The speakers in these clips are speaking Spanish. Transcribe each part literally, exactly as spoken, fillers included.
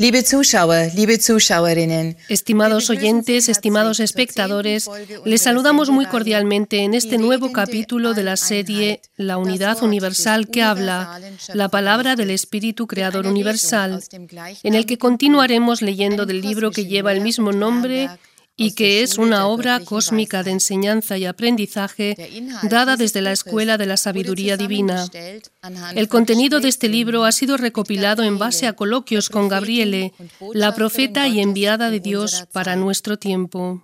Liebe Zuschauer, liebe Zuschauerinnen, Estimados oyentes, estimados espectadores, les saludamos muy cordialmente en este nuevo capítulo de la serie La Unidad Universal que habla, la palabra del Espíritu Creador Universal, en el que continuaremos leyendo del libro que lleva el mismo nombre y que es una obra cósmica de enseñanza y aprendizaje dada desde la Escuela de la Sabiduría Divina. El contenido de este libro ha sido recopilado en base a coloquios con Gabriele, la profeta y enviada de Dios para nuestro tiempo.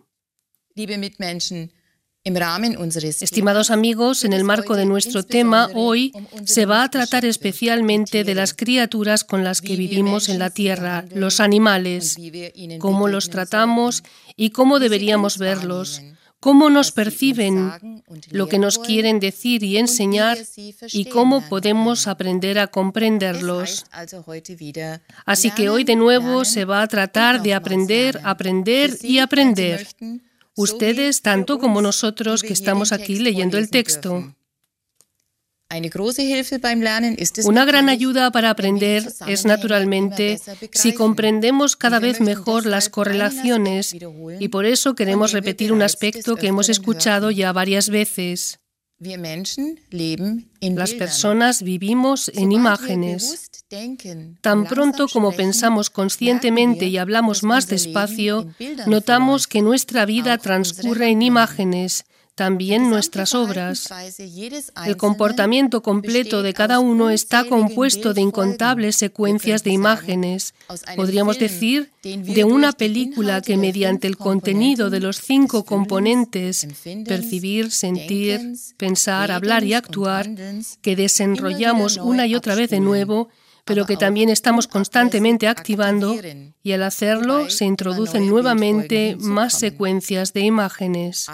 Estimados amigos, en el marco de nuestro tema, hoy se va a tratar especialmente de las criaturas con las que vivimos en la tierra, los animales, cómo los tratamos y cómo deberíamos verlos, cómo nos perciben, lo que nos quieren decir y enseñar y cómo podemos aprender a comprenderlos. Así que hoy de nuevo se va a tratar de aprender, aprender y aprender. Ustedes, tanto como nosotros que estamos aquí leyendo el texto. Una gran ayuda para aprender es, naturalmente, si comprendemos cada vez mejor las correlaciones, y por eso queremos repetir un aspecto que hemos escuchado ya varias veces. Las personas vivimos en imágenes. Tan pronto como pensamos conscientemente y hablamos más despacio, notamos que nuestra vida transcurre en imágenes, también nuestras obras. El comportamiento completo de cada uno está compuesto de incontables secuencias de imágenes. Podríamos decir, de una película que mediante el contenido de los cinco componentes, percibir, sentir, pensar, hablar y actuar, que desenrollamos una y otra vez de nuevo, pero que también estamos constantemente activando, y al hacerlo se introducen nuevamente más secuencias de imágenes.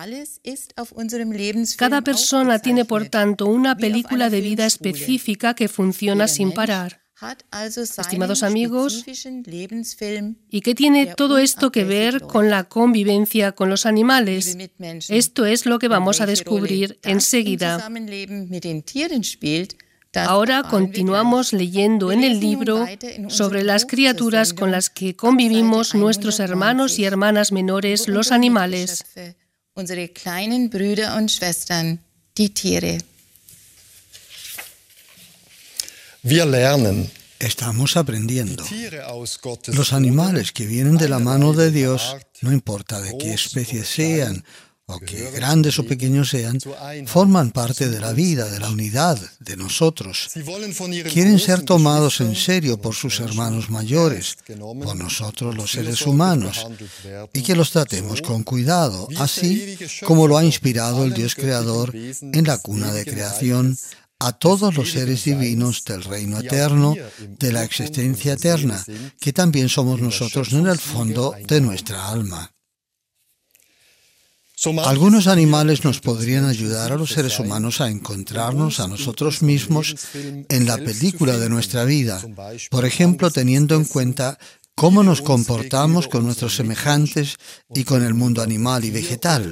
Cada persona tiene, por tanto, una película de vida específica que funciona sin parar. Estimados amigos, ¿y qué tiene todo esto que ver con la convivencia con los animales? Esto es lo que vamos a descubrir enseguida. Ahora continuamos leyendo en el libro sobre las criaturas con las que convivimos nuestros hermanos y hermanas menores, los animales. Wir lernen. Estamos aprendiendo. Los animales que vienen de la mano de Dios, no importa de qué especie sean, o que grandes o pequeños sean, forman parte de la vida, de la unidad, de nosotros. Quieren ser tomados en serio por sus hermanos mayores, por nosotros los seres humanos, y que los tratemos con cuidado, así como lo ha inspirado el Dios Creador en la cuna de creación a todos los seres divinos del reino eterno, de la existencia eterna, que también somos nosotros en el fondo de nuestra alma. Algunos animales nos podrían ayudar a los seres humanos a encontrarnos a nosotros mismos en la película de nuestra vida, por ejemplo, teniendo en cuenta cómo nos comportamos con nuestros semejantes y con el mundo animal y vegetal.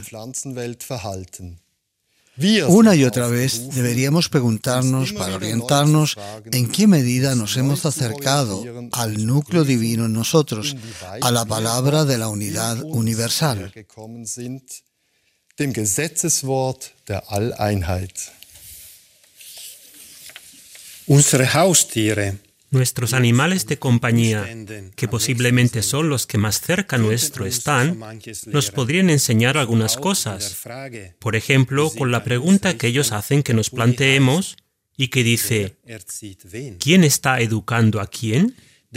Una y otra vez deberíamos preguntarnos para orientarnos en qué medida nos hemos acercado al núcleo divino en nosotros, a la palabra de la unidad universal. Dem Gesetzeswort der Alleinheit. Unsere Haustiere, nuestros animales de compañía, que posiblemente son los que más cerca nuestro están, nos podrían enseñar algunas cosas. Por ejemplo, con la pregunta que ellos hacen que nos planteemos y que dice, ¿quién está educando a quién?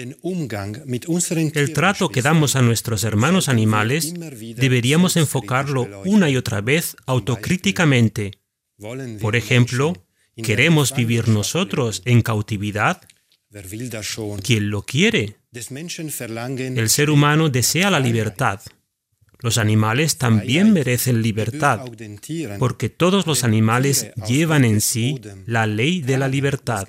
El trato que damos a nuestros hermanos animales deberíamos enfocarlo una y otra vez autocríticamente. Por ejemplo, ¿queremos vivir nosotros en cautividad? ¿Quién lo quiere? El ser humano desea la libertad. Los animales también merecen libertad, porque todos los animales llevan en sí la ley de la libertad.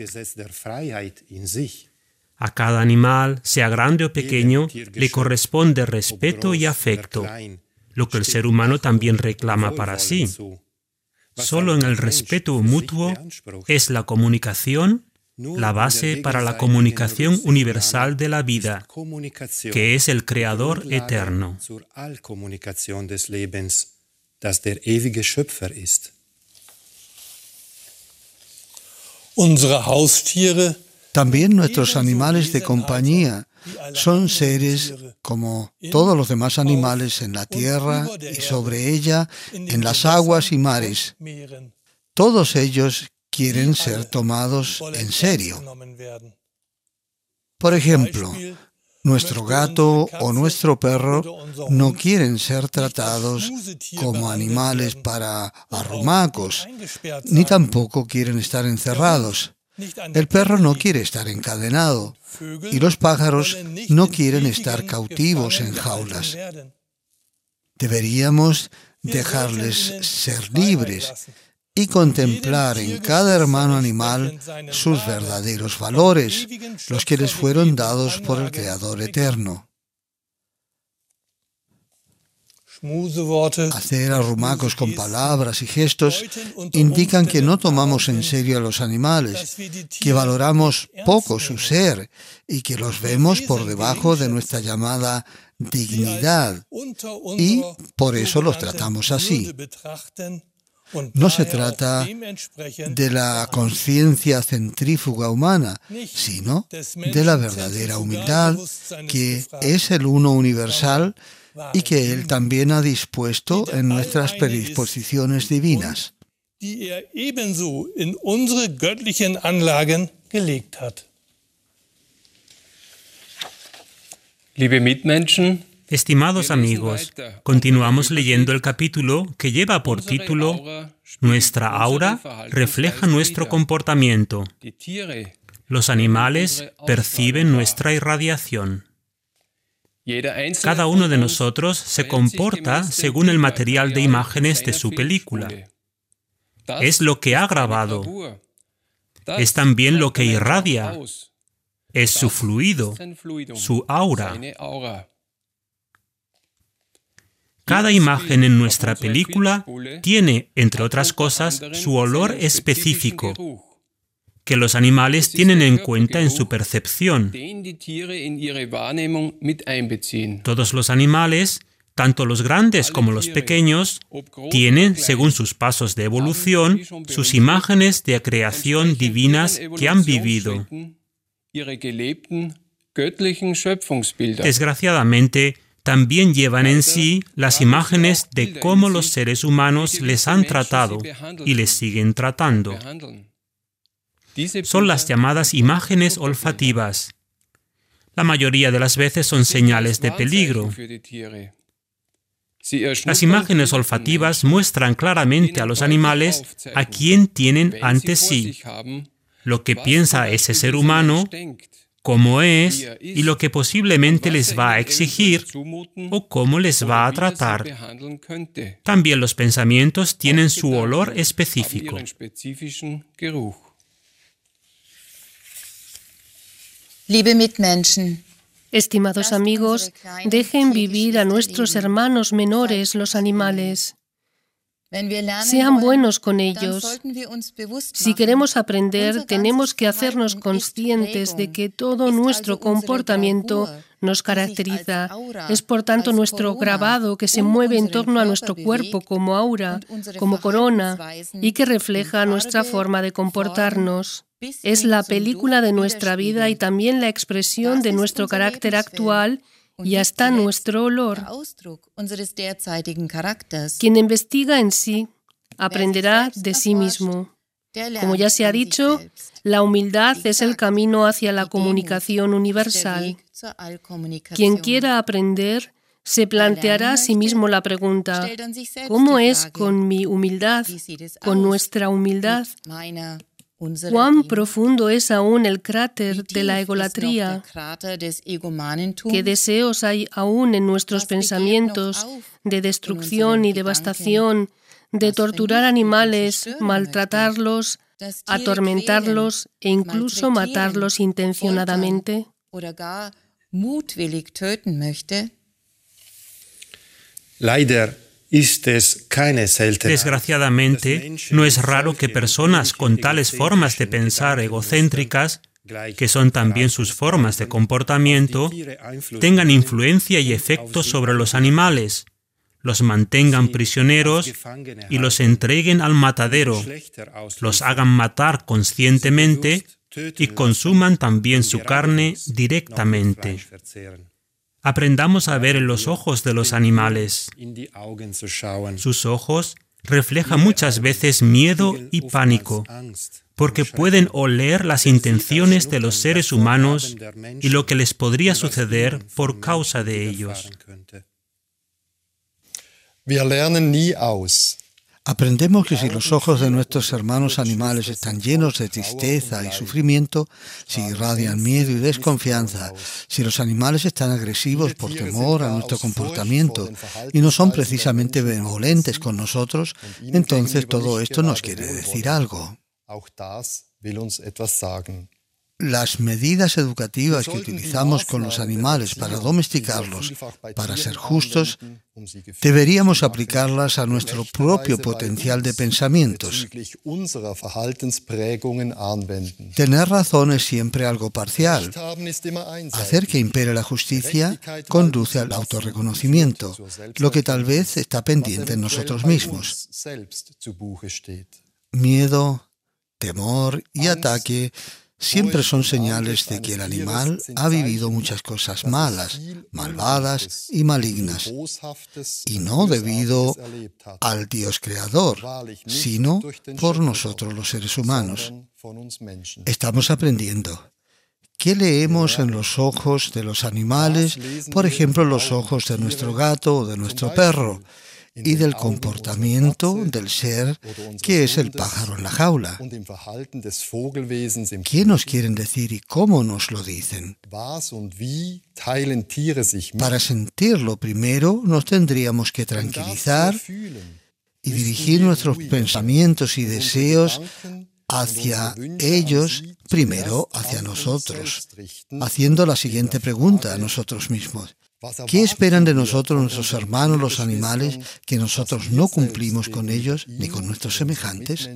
A cada animal, sea grande o pequeño, le corresponde respeto y afecto, lo que el ser humano también reclama para sí. Solo en el respeto mutuo es la comunicación la base para la comunicación universal de la vida, que es el Creador eterno. También nuestros animales de compañía son seres como todos los demás animales en la tierra y sobre ella, en las aguas y mares. Todos ellos quieren ser tomados en serio. Por ejemplo, nuestro gato o nuestro perro no quieren ser tratados como animales para arrumacos, ni tampoco quieren estar encerrados. El perro no quiere estar encadenado y los pájaros no quieren estar cautivos en jaulas. Deberíamos dejarles ser libres y contemplar en cada hermano animal sus verdaderos valores, los que les fueron dados por el Creador eterno. Hacer arrumacos con palabras y gestos indican que no tomamos en serio a los animales, que valoramos poco su ser y que los vemos por debajo de nuestra llamada dignidad y por eso los tratamos así. No se trata de la conciencia centrífuga humana, sino de la verdadera humildad, que es el uno universal y que Él también ha dispuesto en nuestras predisposiciones divinas. Liebe Mitmenschen, Estimados amigos, continuamos leyendo el capítulo que lleva por título Nuestra aura refleja nuestro comportamiento. Los animales perciben nuestra irradiación. Cada uno de nosotros se comporta según el material de imágenes de su película. Es lo que ha grabado. Es también lo que irradia. Es su fluido, su aura. Cada imagen en nuestra película tiene, entre otras cosas, su olor específico, que los animales tienen en cuenta en su percepción. Todos los animales, tanto los grandes como los pequeños, tienen, según sus pasos de evolución, sus imágenes de creación divinas que han vivido. Desgraciadamente, también llevan en sí las imágenes de cómo los seres humanos les han tratado y les siguen tratando. Son las llamadas imágenes olfativas. La mayoría de las veces son señales de peligro. Las imágenes olfativas muestran claramente a los animales a quién tienen ante sí, lo que piensa ese ser humano, cómo es y lo que posiblemente les va a exigir o cómo les va a tratar. También los pensamientos tienen su olor específico. Liebe Mitmenschen, Estimados amigos, dejen vivir a nuestros hermanos menores, los animales. Sean buenos con ellos. Si queremos aprender, tenemos que hacernos conscientes de que todo nuestro comportamiento nos caracteriza. Es por tanto nuestro grabado que se mueve en torno a nuestro cuerpo como aura, como corona, y que refleja nuestra forma de comportarnos. Es la película de nuestra vida y también la expresión de nuestro carácter actual y hasta nuestro olor. Quien investiga en sí, aprenderá de sí mismo. Como ya se ha dicho, la humildad es el camino hacia la comunicación universal. Quien quiera aprender, se planteará a sí mismo la pregunta, ¿cómo es con mi humildad, con nuestra humildad? ¿Cuán profundo es aún el cráter de la egolatría? ¿Qué deseos hay aún en nuestros pensamientos de destrucción y devastación, de torturar animales, maltratarlos, atormentarlos e incluso matarlos intencionadamente? Leider Desgraciadamente, no es raro que personas con tales formas de pensar egocéntricas, que son también sus formas de comportamiento, tengan influencia y efecto sobre los animales, los mantengan prisioneros y los entreguen al matadero, los hagan matar conscientemente y consuman también su carne directamente. Aprendamos a ver en los ojos de los animales. Sus ojos reflejan muchas veces miedo y pánico, porque pueden oler las intenciones de los seres humanos y lo que les podría suceder por causa de ellos. Wir lernen nie aus. Aprendemos que si los ojos de nuestros hermanos animales están llenos de tristeza y sufrimiento, si irradian miedo y desconfianza, si los animales están agresivos por temor a nuestro comportamiento y no son precisamente benevolentes con nosotros, entonces todo esto nos quiere decir algo. Las medidas educativas que utilizamos con los animales para domesticarlos, para ser justos, deberíamos aplicarlas a nuestro propio potencial de pensamientos. Tener razón es siempre algo parcial. Hacer que impere la justicia conduce al autorreconocimiento, lo que tal vez está pendiente en nosotros mismos. Miedo, temor y ataque siempre son señales de que el animal ha vivido muchas cosas malas, malvadas y malignas, y no debido al Dios creador, sino por nosotros los seres humanos. Estamos aprendiendo. ¿Qué leemos en los ojos de los animales, por ejemplo, los ojos de nuestro gato o de nuestro perro? Y del comportamiento del ser que es el pájaro en la jaula. ¿Qué nos quieren decir y cómo nos lo dicen? Para sentirlo primero nos tendríamos que tranquilizar y dirigir nuestros pensamientos y deseos hacia ellos, primero hacia nosotros, haciendo la siguiente pregunta a nosotros mismos. ¿Qué esperan de nosotros nuestros hermanos los animales que nosotros no cumplimos con ellos ni con nuestros semejantes?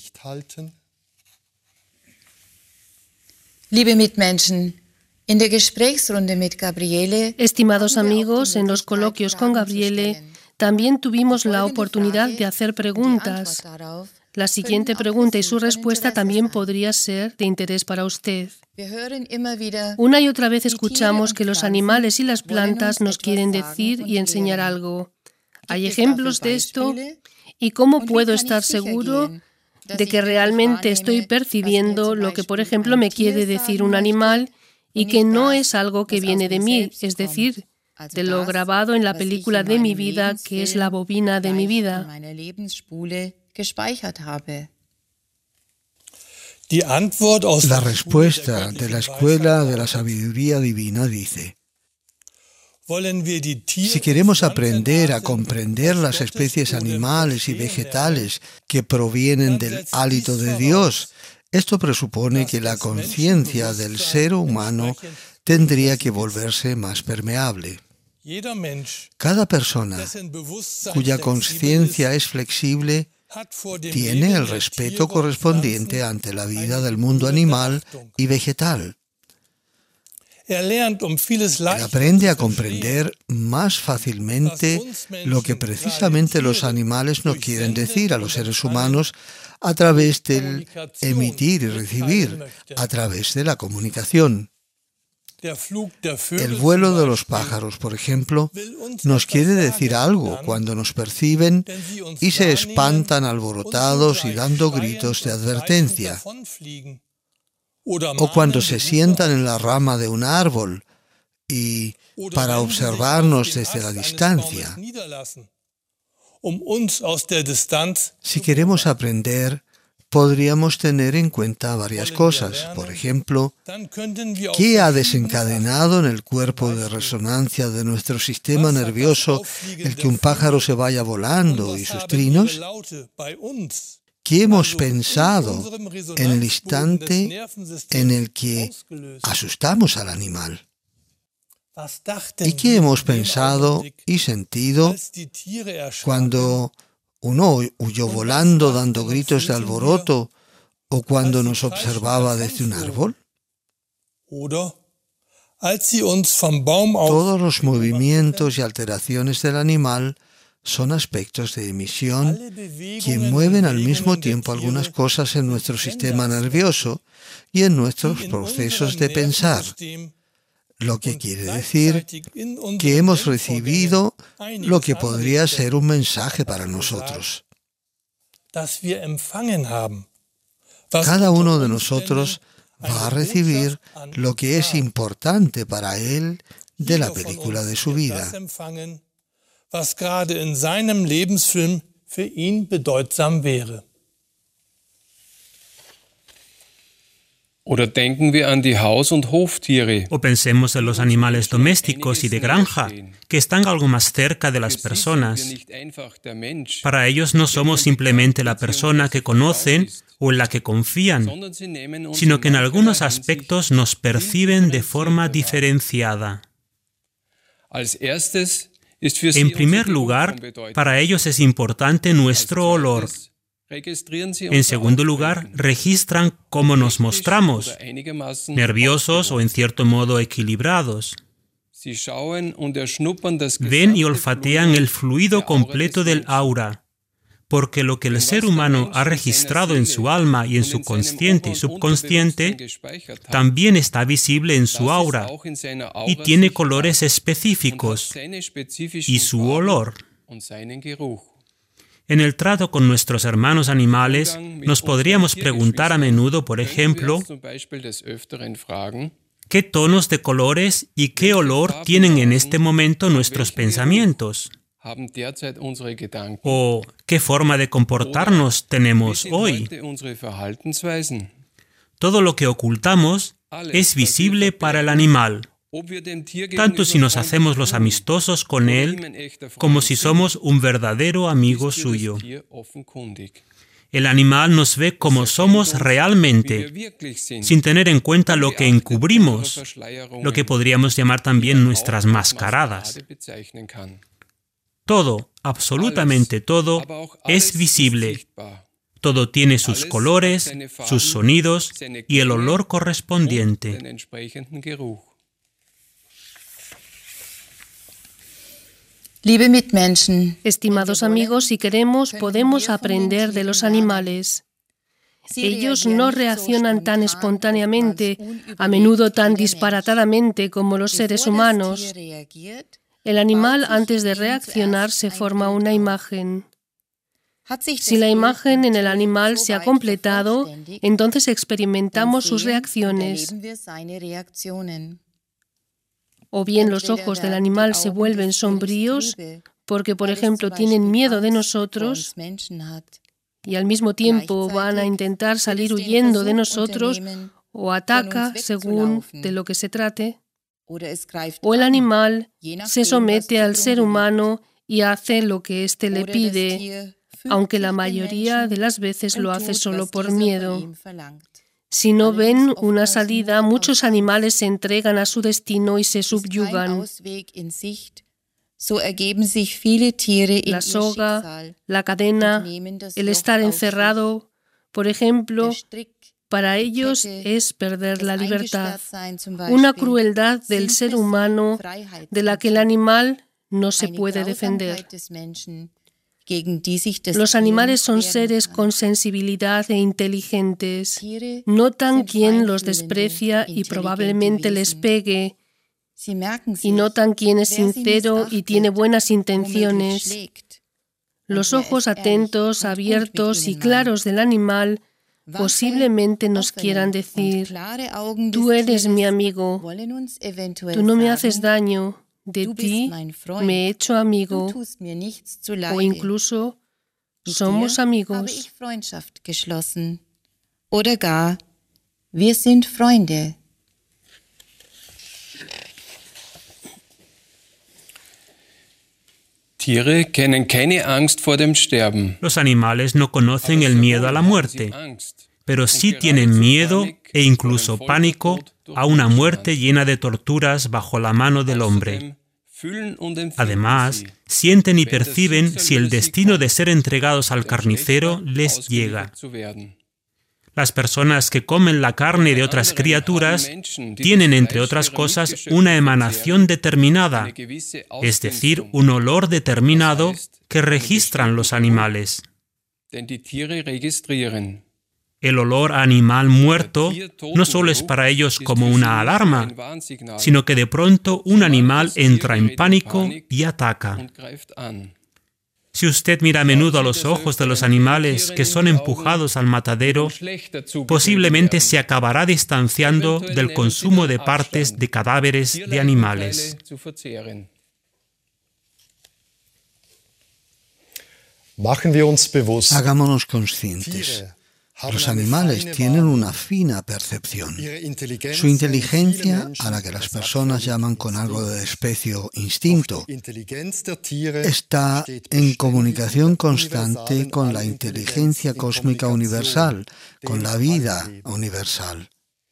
Liebe Mitmenschen, in der Gesprächsrunde mit Gabriele, Estimados amigos, en los coloquios con Gabriele también tuvimos la oportunidad de hacer preguntas. La siguiente pregunta y su respuesta también podría ser de interés para usted. Una y otra vez escuchamos que los animales y las plantas nos quieren decir y enseñar algo. ¿Hay ejemplos de esto? ¿Y cómo puedo estar seguro de que realmente estoy percibiendo lo que, por ejemplo, me quiere decir un animal y que no es algo que viene de mí, es decir, de lo grabado en la película de mi vida, que es la bobina de mi vida? La respuesta de la Escuela de la Sabiduría Divina dice: si queremos aprender a comprender las especies animales y vegetales que provienen del hálito de Dios, esto presupone que la conciencia del ser humano tendría que volverse más permeable. Cada persona cuya conciencia es flexible tiene el respeto correspondiente ante la vida del mundo animal y vegetal. Él aprende a comprender más fácilmente lo que precisamente los animales nos quieren decir a los seres humanos a través del emitir y recibir, a través de la comunicación. El vuelo de los pájaros, por ejemplo, nos quiere decir algo cuando nos perciben y se espantan alborotados y dando gritos de advertencia. O cuando se sientan en la rama de un árbol y para observarnos desde la distancia. Si queremos aprender, podríamos tener en cuenta varias cosas. Por ejemplo, ¿qué ha desencadenado en el cuerpo de resonancia de nuestro sistema nervioso el que un pájaro se vaya volando y sus trinos? ¿Qué hemos pensado en el instante en el que asustamos al animal? ¿Y qué hemos pensado y sentido cuando uno huyó volando dando gritos de alboroto o cuando nos observaba desde un árbol? Todos los movimientos y alteraciones del animal son aspectos de emisión que mueven al mismo tiempo algunas cosas en nuestro sistema nervioso y en nuestros procesos de pensar, lo que quiere decir que hemos recibido lo que podría ser un mensaje para nosotros. Cada uno de nosotros va a recibir lo que es importante para él de la película de su vida. Was gerade in seinem Lebensfilm für ihn bedeutsam wäre. Oder denken wir an die Haus- und Hoftiere. O pensemos en los animales domésticos y de granja, que están algo más cerca de las personas. Para ellos no somos simplemente la persona que conocen o en la que confían, sino que en algunos aspectos nos perciben de forma diferenciada. En primer lugar, para ellos es importante nuestro olor. En segundo lugar, registran cómo nos mostramos, nerviosos o en cierto modo equilibrados. Ven y olfatean el fluido completo del aura, porque lo que el ser humano ha registrado en su alma y en su consciente y subconsciente también está visible en su aura y tiene colores específicos y su olor. En el trato con nuestros hermanos animales, nos podríamos preguntar a menudo, por ejemplo, ¿qué tonos de colores y qué olor tienen en este momento nuestros pensamientos? ¿O qué forma de comportarnos tenemos hoy? Todo lo que ocultamos es visible para el animal, tanto si nos hacemos los amistosos con él como si somos un verdadero amigo suyo. El animal nos ve como somos realmente, sin tener en cuenta lo que encubrimos, lo que podríamos llamar también nuestras mascaradas. Todo, absolutamente todo, es visible. Todo tiene sus colores, sus sonidos y el olor correspondiente. Estimados amigos, si queremos, podemos aprender de los animales. Ellos no reaccionan tan espontáneamente, a menudo tan disparatadamente como los seres humanos. El animal, antes de reaccionar, se forma una imagen. Si la imagen en el animal se ha completado, entonces experimentamos sus reacciones. O bien los ojos del animal se vuelven sombríos porque, por ejemplo, tienen miedo de nosotros y al mismo tiempo van a intentar salir huyendo de nosotros o ataca según de lo que se trate. O el animal se somete al ser humano y hace lo que éste le pide, aunque la mayoría de las veces lo hace solo por miedo. Si no ven una salida, muchos animales se entregan a su destino y se subyugan. La soga, la cadena, el estar encerrado, por ejemplo, para ellos es perder la libertad, una crueldad del ser humano de la que el animal no se puede defender. Los animales son seres con sensibilidad e inteligentes. Notan quién los desprecia y probablemente les pegue, y notan quién es sincero y tiene buenas intenciones. Los ojos atentos, abiertos y claros del animal posiblemente nos quieran decir: tú eres mi amigo, tú no me haces daño, de ti me he hecho amigo, o incluso somos amigos. Oder gar, wir sind Freunde. Tiere kennen keine Angst vor dem Sterben. Los animales no conocen el miedo a la muerte, pero sí tienen miedo e incluso pánico a una muerte llena de torturas bajo la mano del hombre. Además, sienten y perciben si el destino de ser entregados al carnicero les llega. Las personas que comen la carne de otras criaturas tienen, entre otras cosas, una emanación determinada, es decir, un olor determinado que registran los animales. El olor a animal muerto no solo es para ellos como una alarma, sino que de pronto un animal entra en pánico y ataca. Si usted mira a menudo a los ojos de los animales que son empujados al matadero, posiblemente se acabará distanciando del consumo de partes de cadáveres de animales. Hagámonos conscientes. Los animales tienen una fina percepción. Su inteligencia, a la que las personas llaman con algo de desprecio instinto, está en comunicación constante con la inteligencia cósmica universal, con la vida universal.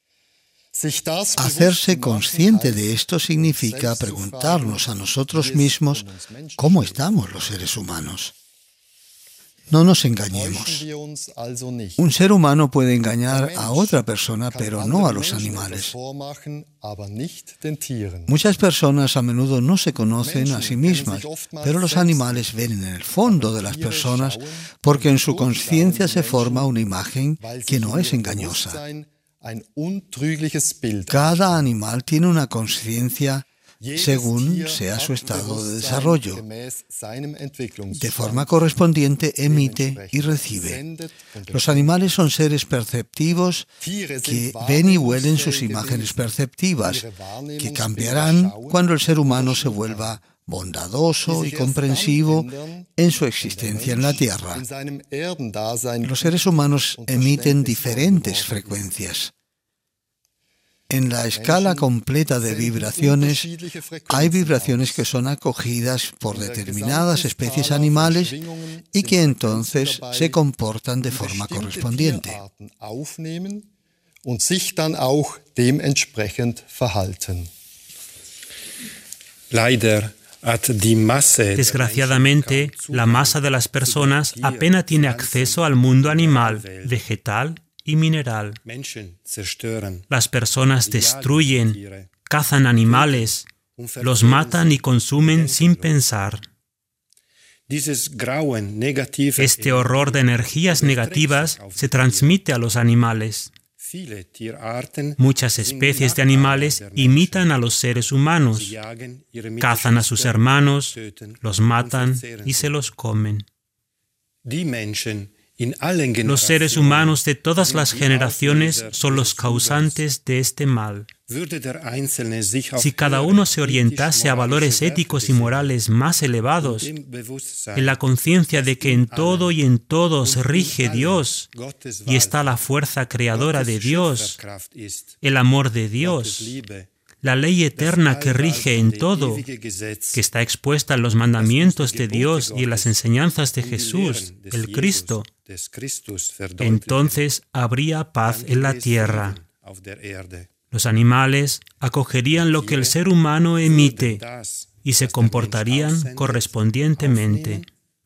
Hacerse consciente de esto significa preguntarnos a nosotros mismos cómo estamos los seres humanos. No nos engañemos. Un ser humano puede engañar a otra persona, pero no a los animales. Muchas personas a menudo no se conocen a sí mismas, pero los animales ven en el fondo de las personas porque en su conciencia se forma una imagen que no es engañosa. Cada animal tiene una conciencia según sea su estado de desarrollo. De forma correspondiente emite y recibe. Los animales son seres perceptivos que ven y huelen sus imágenes perceptivas, que cambiarán cuando el ser humano se vuelva bondadoso y comprensivo en su existencia en la Tierra. Los seres humanos emiten diferentes frecuencias. En la escala completa de vibraciones, hay vibraciones que son acogidas por determinadas especies animales y que entonces se comportan de forma correspondiente. Desgraciadamente, la masa de las personas apenas tiene acceso al mundo animal, vegetal y mineral. Las personas destruyen, cazan animales, los matan y consumen sin pensar. Este horror de energías negativas se transmite a los animales. Muchas especies de animales imitan a los seres humanos, cazan a sus hermanos, los matan y se los comen. Los seres humanos de todas las generaciones son los causantes de este mal. Si cada uno se orientase a valores éticos y morales más elevados, en la conciencia de que en todo y en todos rige Dios y está la fuerza creadora de Dios, el amor de Dios, la ley eterna que rige en todo, que está expuesta en los mandamientos de Dios y en las enseñanzas de Jesús, el Cristo, entonces habría paz en la tierra. Los animales acogerían lo que el ser humano emite y se comportarían correspondientemente.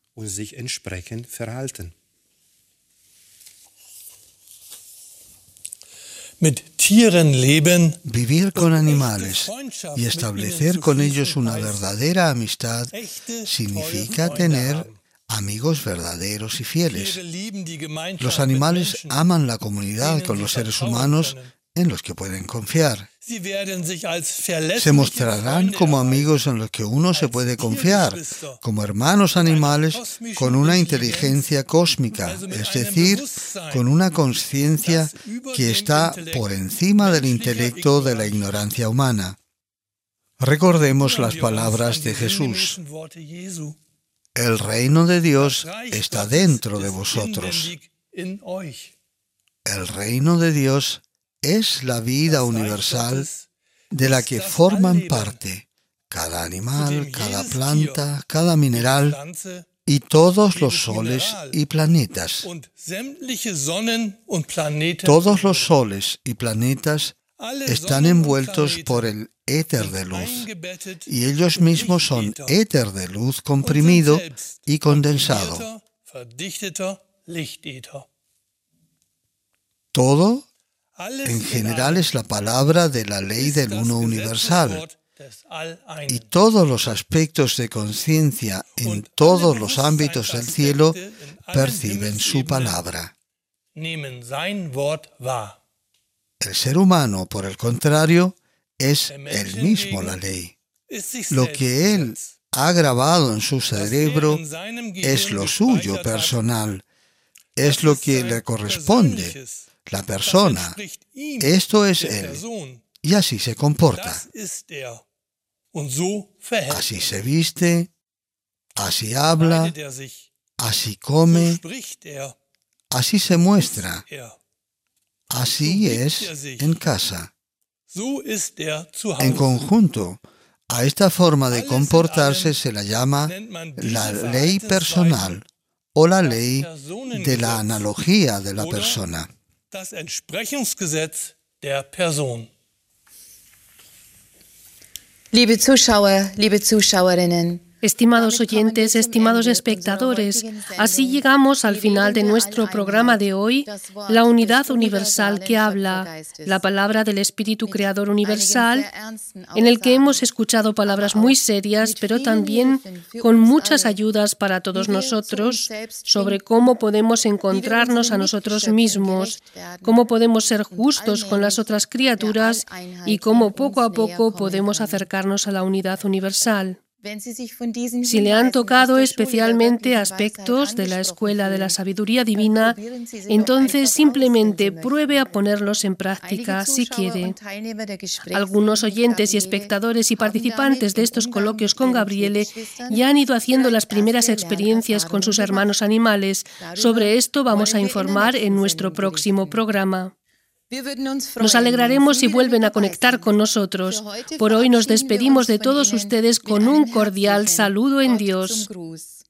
Vivir con animales y establecer con ellos una verdadera amistad significa tener amigos verdaderos y fieles. Los animales aman la comunidad con los seres humanos en los que pueden confiar. Se mostrarán como amigos en los que uno se puede confiar, como hermanos animales con una inteligencia cósmica, es decir, con una conciencia que está por encima del intelecto de la ignorancia humana. Recordemos las palabras de Jesús. El reino de Dios está dentro de vosotros. El reino de Dios es la vida universal de la que forman parte cada animal, cada planta, cada mineral y todos los soles y planetas. Todos los soles y planetas están envueltos por el éter de luz, y ellos mismos son éter de luz comprimido y condensado. Todo, en general, es la palabra de la ley del uno universal, y todos los aspectos de conciencia en todos los ámbitos del cielo perciben su palabra. El ser humano, por el contrario, es él mismo la ley. Lo que él ha grabado en su cerebro es lo suyo personal, es lo que le corresponde, la persona. Esto es él, y así se comporta. Así se viste, así habla, así come, así se muestra. Así es en casa. En conjunto, a esta forma de comportarse se la llama la ley personal o la ley de la analogía de la persona. Liebe Zuschauer, liebe Zuschauerinnen, estimados oyentes, estimados espectadores, así llegamos al final de nuestro programa de hoy, la unidad universal que habla, la palabra del Espíritu Creador Universal, en el que hemos escuchado palabras muy serias, pero también con muchas ayudas para todos nosotros sobre cómo podemos encontrarnos a nosotros mismos, cómo podemos ser justos con las otras criaturas y cómo poco a poco podemos acercarnos a la unidad universal. Si le han tocado especialmente aspectos de la Escuela de la Sabiduría Divina, entonces simplemente pruebe a ponerlos en práctica si quiere. Algunos oyentes y espectadores y participantes de estos coloquios con Gabriele ya han ido haciendo las primeras experiencias con sus hermanos animales. Sobre esto vamos a informar en nuestro próximo programa. Nos alegraremos si vuelven a conectar con nosotros. Por hoy nos despedimos de todos ustedes con un cordial saludo en Dios.